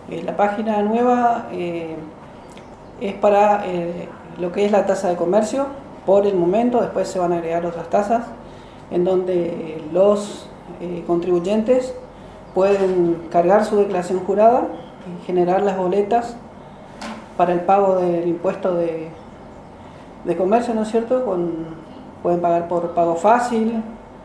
La página nueva es para lo que es la tasa de comercio por el momento. Después se van a agregar otras tasas en donde los contribuyentes pueden cargar su declaración jurada y generar las boletas para el pago del impuesto de comercio, ¿no es cierto? Pueden pagar por pago fácil,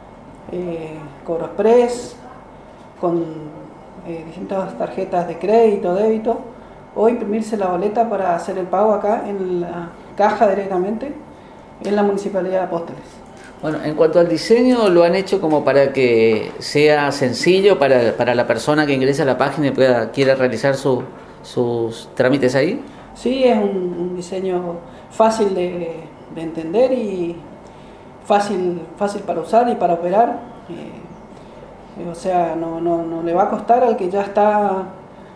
cobro express, con distintas tarjetas de crédito, débito, o imprimirse la boleta para hacer el pago acá en la caja directamente en la Municipalidad de Apóstoles. Bueno, en cuanto al diseño, ¿lo han hecho como para que sea sencillo para la persona que ingresa a la página y quiera realizar sus trámites ahí? Sí, es un diseño fácil de entender y fácil para usar y para operar. O sea, no le va a costar al que ya está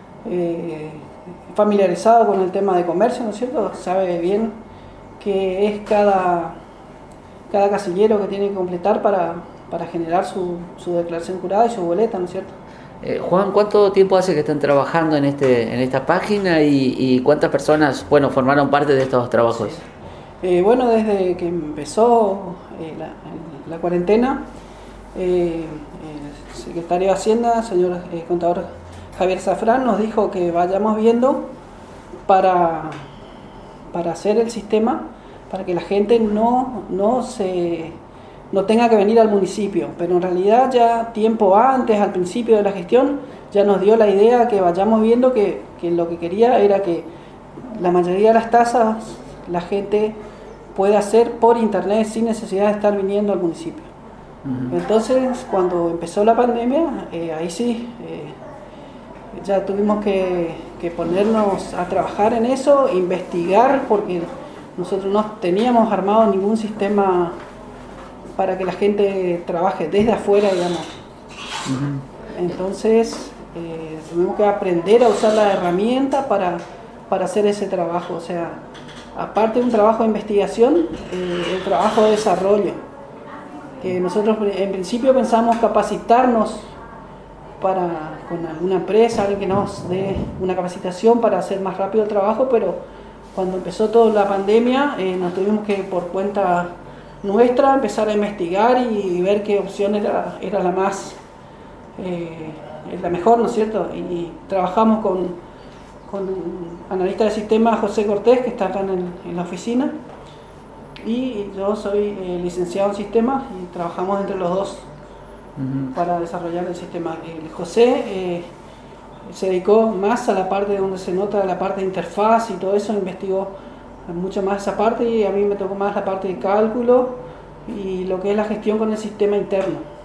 familiarizado con el tema de comercio, ¿no es cierto? Sabe bien qué es cada casillero que tiene que completar para generar su declaración jurada y su boleta, ¿no es cierto? Juan, ¿cuánto tiempo hace que están trabajando en esta página y cuántas personas, formaron parte de estos trabajos? Sí. Bueno, desde que empezó la cuarentena, el secretario de Hacienda, señor contador Javier Zafrán, nos dijo que vayamos viendo para hacer el sistema, para que la gente no tenga que venir al municipio, pero en realidad ya tiempo antes, al principio de la gestión, ya nos dio la idea que vayamos viendo que lo que quería era que la mayoría de las tasas la gente pueda hacer por internet sin necesidad de estar viniendo al municipio. Uh-huh. Entonces, cuando empezó la pandemia, ahí sí, ya tuvimos que ponernos a trabajar en eso, investigar, porque nosotros no teníamos armado ningún sistema para que la gente trabaje desde afuera, digamos. Uh-huh. Entonces, tuvimos que aprender a usar la herramienta para hacer ese trabajo. O sea, aparte de un trabajo de investigación, el trabajo de desarrollo. Nosotros en principio pensamos capacitarnos con alguna empresa, alguien que nos dé una capacitación para hacer más rápido el trabajo, pero cuando empezó toda la pandemia, nos tuvimos que por cuenta nuestra empezar a investigar y ver qué opción era la más la mejor, ¿no es cierto? Y trabajamos con analista de sistemas José Cortés, que está acá en la oficina, y yo soy licenciado en sistemas y trabajamos entre los dos. Uh-huh. Para desarrollar el sistema. José se dedicó más a la parte donde se nota la parte de interfaz y todo eso, investigó mucho más esa parte, y a mí me tocó más la parte de cálculo y lo que es la gestión con el sistema interno.